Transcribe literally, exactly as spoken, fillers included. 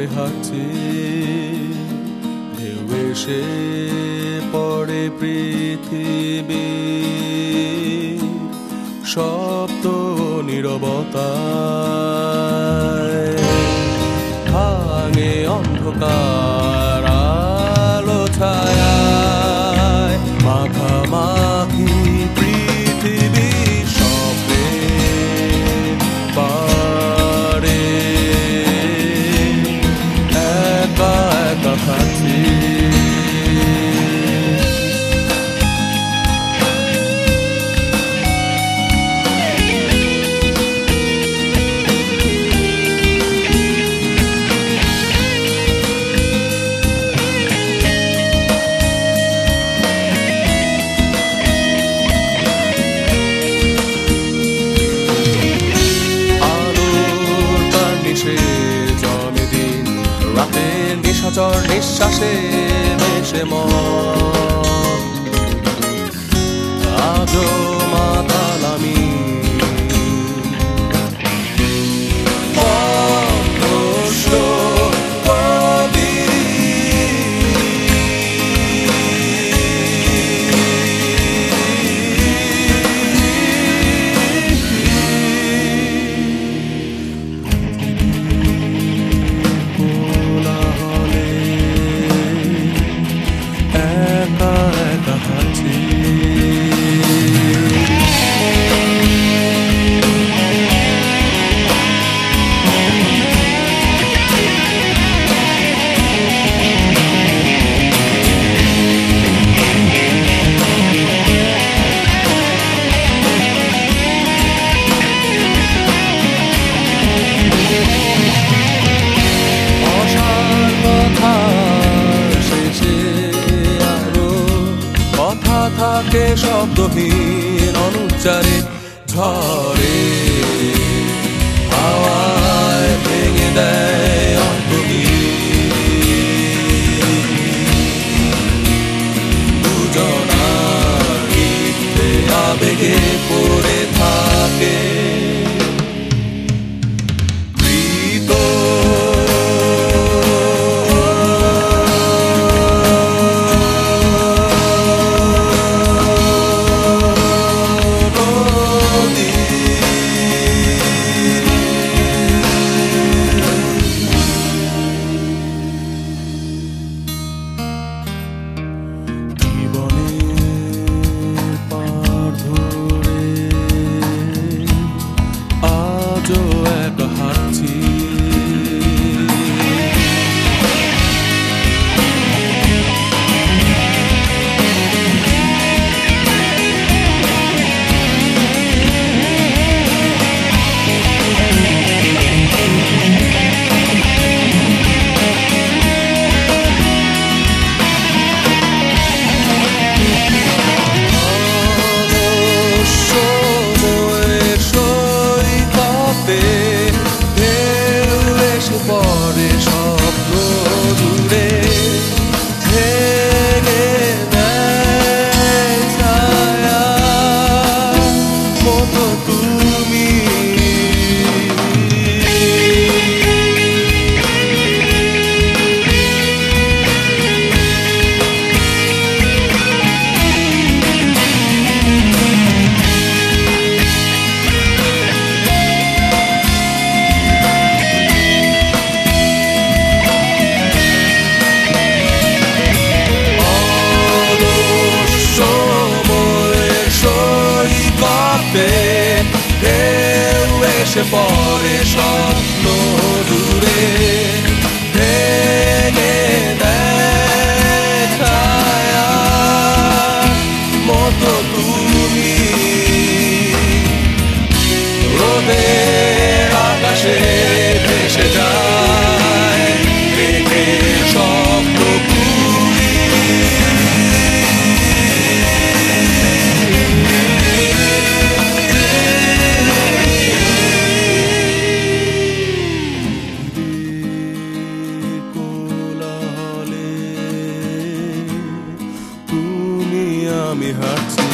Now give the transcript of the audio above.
করে হাঁটছি, ঢেউ এসে পড়ে পৃথিবী শব্দ নীরবতায়, ভাঙে অন্ধকার আলো ছায়ায়, মাখামাখি পৃথিবী স্বপ্নে পারে একা একা খাচ্ছি। রাতের নিশাচর নিঃশ্বাসে ভেসে মন, আজও মাতাল আমি। থাকে শব্দহীন অনুচ্চারে, ঝড়ে হাওয়ায় ভেঙে দেয় অন্তহীন, দুজনার হৃদয়ে আবেগে পড়ে থাকে পরে স্বপ্ন জুড়ে ভেঙে দেয় ছায়া মতো তুমি। ঢেউ এসে পড়ে স্বপ্ন দূরে ভেঙে দেয় ছায়া মতো তুমি। রোদের আকাশে ভেসে যায় রেখে স্বপ্ন আমি হাঁটছি।